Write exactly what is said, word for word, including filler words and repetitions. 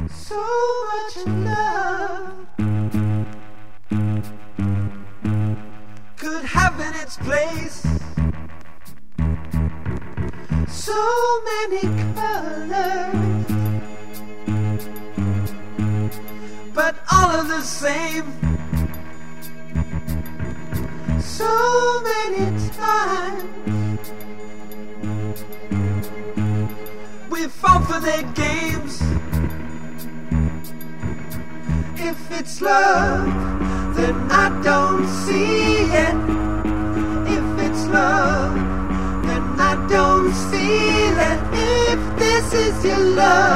so much in love could have in its place so many colors, but all are the same. So many times we fall for their games. If it's love, then I don't see it. If it's love, then I don't feel it. If this is your love,